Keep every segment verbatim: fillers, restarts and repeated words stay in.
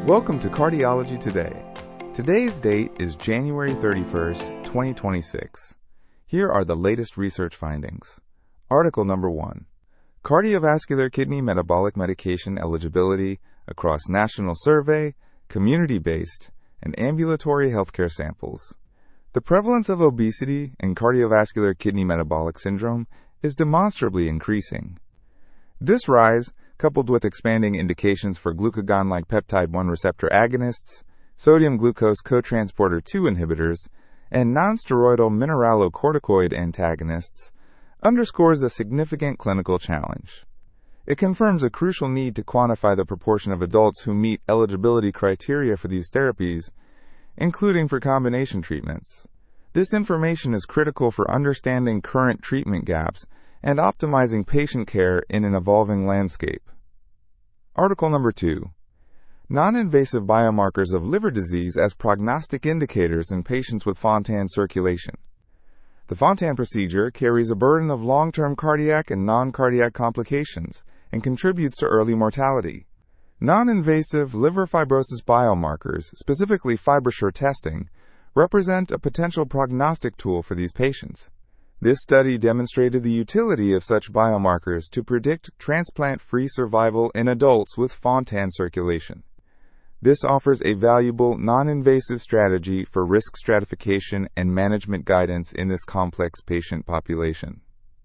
Welcome to Cardiology Today. Today's date is January thirty-first, twenty twenty-six. Here are the latest research findings. Article number one. Cardiovascular kidney metabolic medication eligibility across national survey, community-based, and ambulatory healthcare samples. The prevalence of obesity and cardiovascular kidney metabolic syndrome is demonstrably increasing. This rise, coupled with expanding indications for glucagon-like peptide one receptor agonists, sodium glucose cotransporter two inhibitors, and nonsteroidal mineralocorticoid antagonists, underscores a significant clinical challenge. It confirms a crucial need to quantify the proportion of adults who meet eligibility criteria for these therapies, including for combination treatments. This information is critical for understanding current treatment gaps and optimizing patient care in an evolving landscape. Article number two. Non-invasive biomarkers of liver disease as prognostic indicators in patients with Fontan circulation. The Fontan procedure carries a burden of long-term cardiac and non-cardiac complications and contributes to early mortality. Non-invasive liver fibrosis biomarkers, specifically FibroSure testing, represent a potential prognostic tool for these patients. This study demonstrated the utility of such biomarkers to predict transplant-free survival in adults with Fontan circulation. This offers a valuable, non-invasive strategy for risk stratification and management guidance in this complex patient population.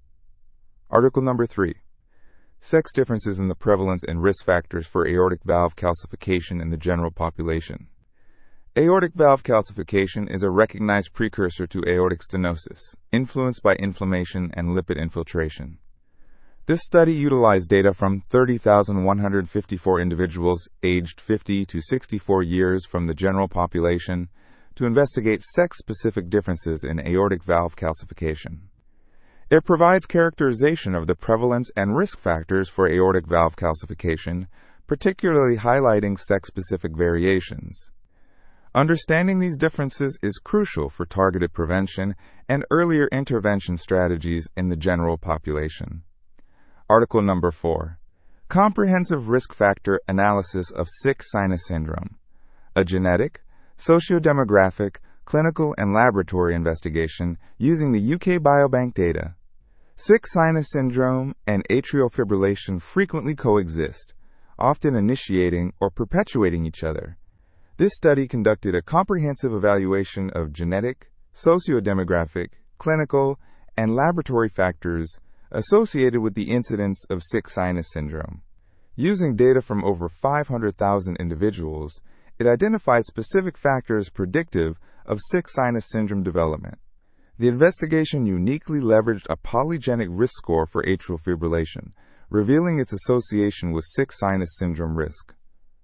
Article number three. Sex differences in the prevalence and risk factors for aortic valve calcification in the general population. Aortic valve calcification is a recognized precursor to aortic stenosis, influenced by inflammation and lipid infiltration. This study utilized data from thirty thousand one hundred fifty-four individuals aged fifty to sixty-four years from the general population to investigate sex-specific differences in aortic valve calcification. It provides characterization of the prevalence and risk factors for aortic valve calcification, particularly highlighting sex-specific variations. Understanding these differences is crucial for targeted prevention and earlier intervention strategies in the general population. Article number four. Comprehensive risk factor analysis of sick sinus syndrome. A genetic, socio-demographic, clinical, and laboratory investigation using the U K Biobank data. Sick sinus syndrome and atrial fibrillation frequently coexist, often initiating or perpetuating each other. This study conducted a comprehensive evaluation of genetic, socio-demographic, clinical, and laboratory factors associated with the incidence of sick sinus syndrome. Using data from over five hundred thousand individuals, it identified specific factors predictive of sick sinus syndrome development. The investigation uniquely leveraged a polygenic risk score for atrial fibrillation, revealing its association with sick sinus syndrome risk.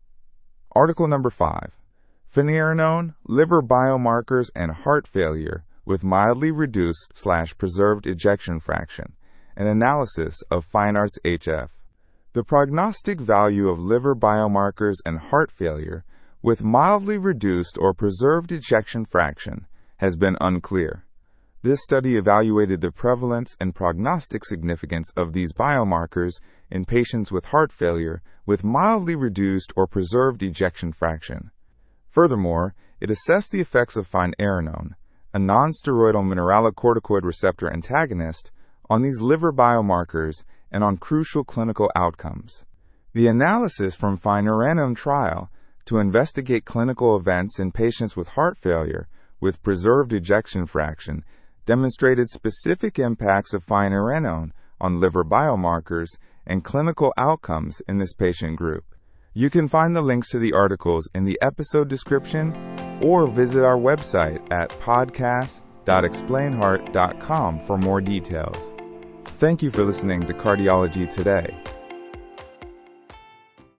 Article number five. Finerenone, liver biomarkers, and heart failure with mildly reduced slash preserved ejection fraction. An analysis of FINEARTS H F. The prognostic value of liver biomarkers and heart failure with mildly reduced or preserved ejection fraction has been unclear. This study evaluated the prevalence and prognostic significance of these biomarkers in patients with heart failure with mildly reduced or preserved ejection fraction. Furthermore, it assessed the effects of finerenone, a nonsteroidal mineralocorticoid receptor antagonist, on these liver biomarkers and on crucial clinical outcomes. The analysis from finerenone trial to investigate clinical events in patients with heart failure with preserved ejection fraction demonstrated specific impacts of finerenone on liver biomarkers and clinical outcomes in this patient group. You can find the links to the articles in the episode description or visit our website at podcast dot explain heart dot com for more details. Thank you for listening to Cardiology Today.